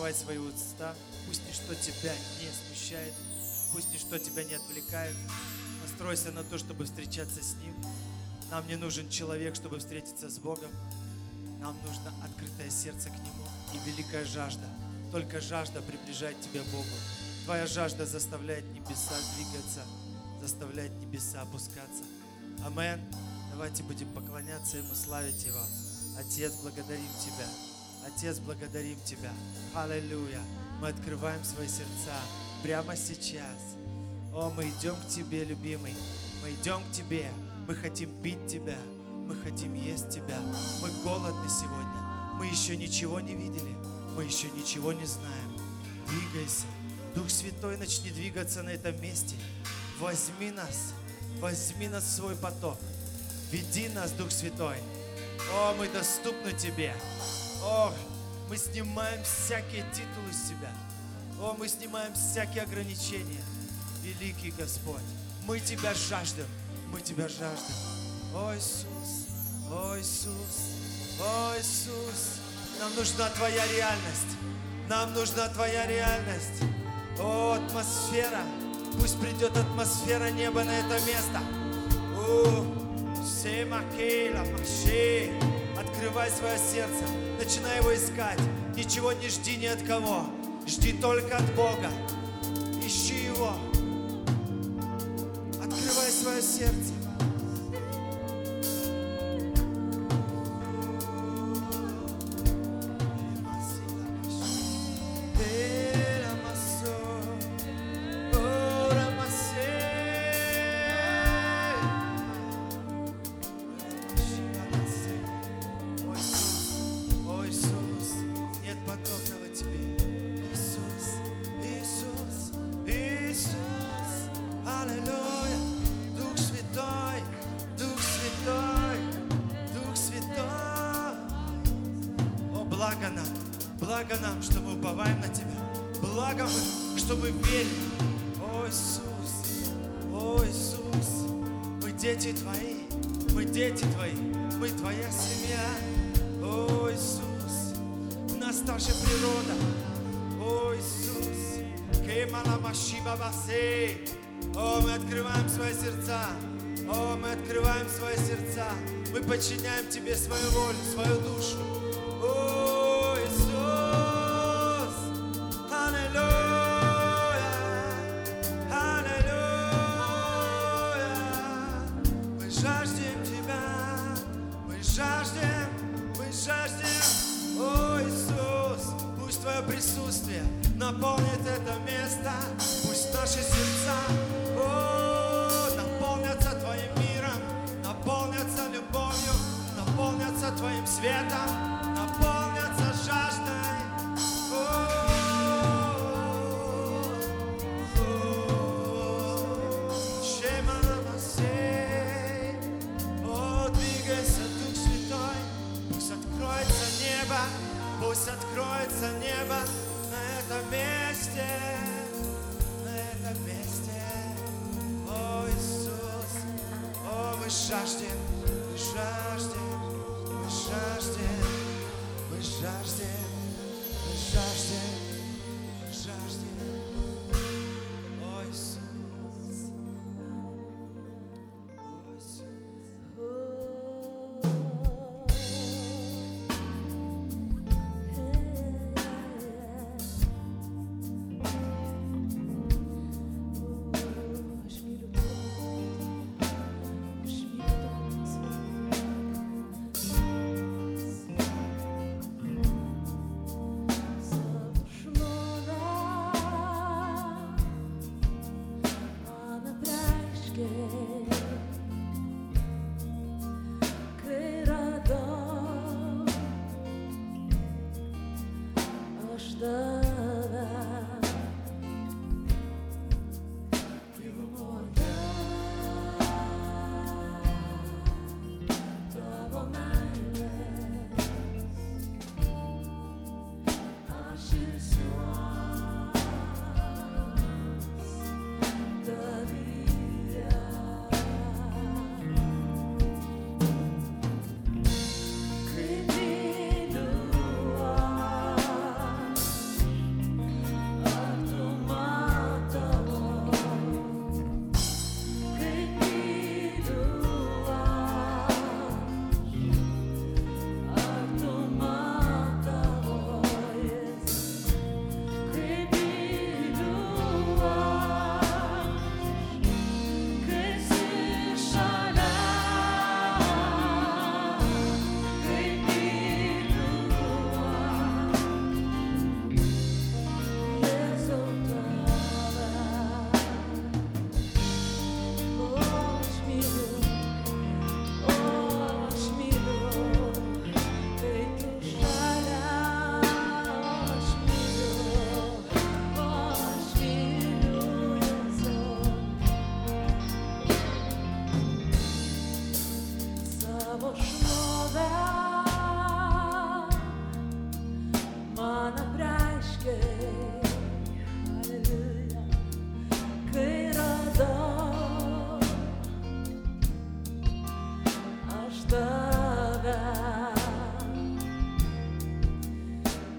открывай свои уста. Пусть ничто тебя не смущает, пусть ничто тебя не отвлекает. Настройся на то, чтобы встречаться с Ним. Нам не нужен человек, чтобы встретиться с Богом. Нам нужно открытое сердце к Нему и великая жажда. Только жажда приближает тебя к Богу. Твоя жажда заставляет небеса двигаться, заставляет небеса опускаться. Амен. Давайте будем поклоняться Ему, славить Его. Отец, благодарим Тебя. Отец, благодарим Тебя. Аллилуйя. Мы открываем свои сердца прямо сейчас. О, мы идем к Тебе, любимый. Мы идем к Тебе. Мы хотим пить Тебя. Мы хотим есть Тебя. Мы голодны сегодня. Мы еще ничего не видели. Мы еще ничего не знаем. Двигайся. Дух Святой, начни двигаться на этом месте. Возьми нас в свой поток. Веди нас, Дух Святой. О, мы доступны Тебе. О, мы снимаем всякие титулы с себя. О, мы снимаем всякие ограничения. Великий Господь, мы Тебя жаждем. Мы Тебя жаждем. О, Иисус, о, Иисус, о, Иисус. Нам нужна Твоя реальность. Нам нужна Твоя реальность. О, атмосфера. Пусть придет атмосфера неба на это место. Открывай свое сердце. Начинай его искать. Ничего не жди ни от кого. Жди только от Бога. Ищи Его. Открывай свое сердце. Благо нам, что мы уповаем на Тебя. Благо мы, что мы верим. О, Иисус, о, Иисус. Мы дети Твои, мы дети Твои, мы Твоя семья. О, Иисус, у нас та же природа. О, Иисус. О, мы открываем свои сердца. О, мы открываем свои сердца. Мы подчиняем Тебе свою волю, свою душу. О, Иисус! Аллилуйя! Аллилуйя! Мы жаждем Тебя! Мы жаждем! Мы жаждем! О, Иисус! Пусть Твое присутствие наполнит это место. Пусть наши сердца наполнятся Твоим миром, наполнятся любовью, наполнятся Твоим светом, наполнятся жаждой. О, двигайся, Дух Святой, пусть откроется небо, пусть откроется небо на этом месте, на этом месте. О, Иисус, о, мы жаждем, мы жаждем, мы жаждем, мы жаждем, мы жаждем, мы жаждем. О, Иисус, о, Иисус.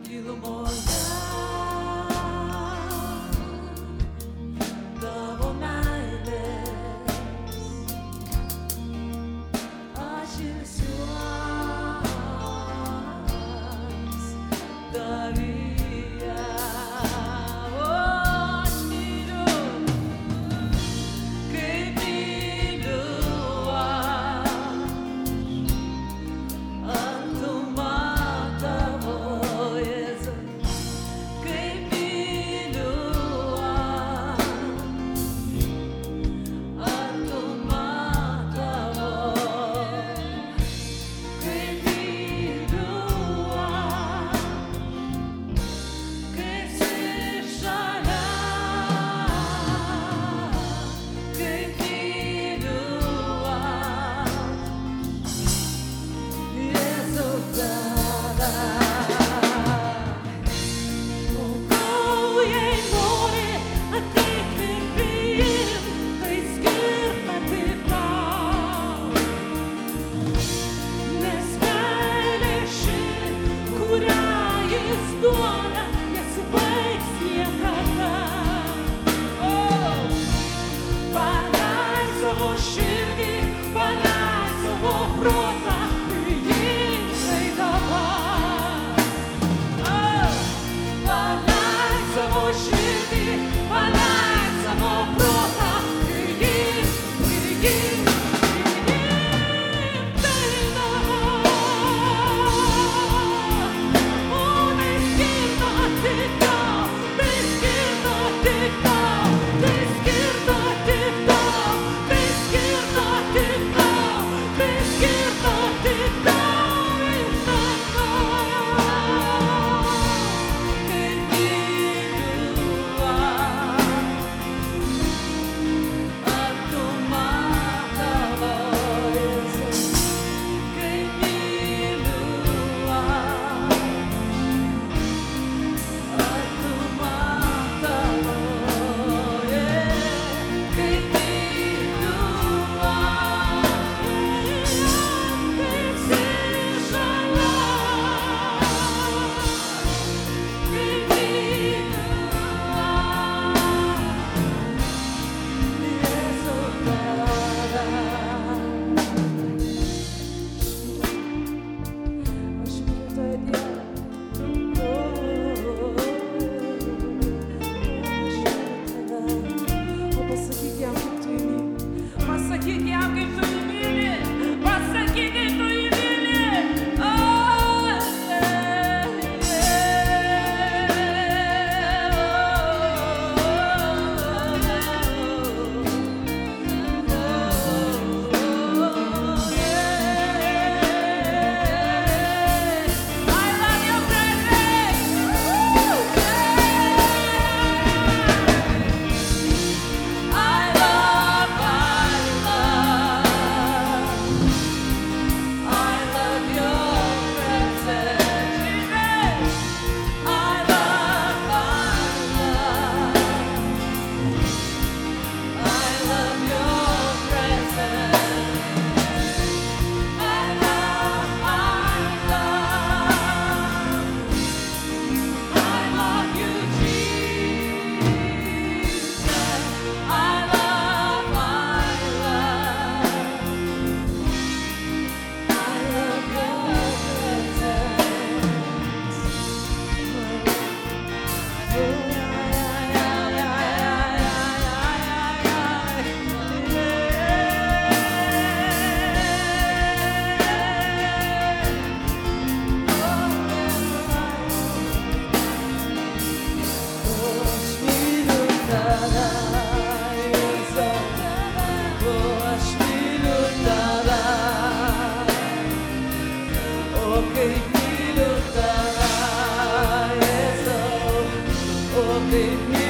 Give me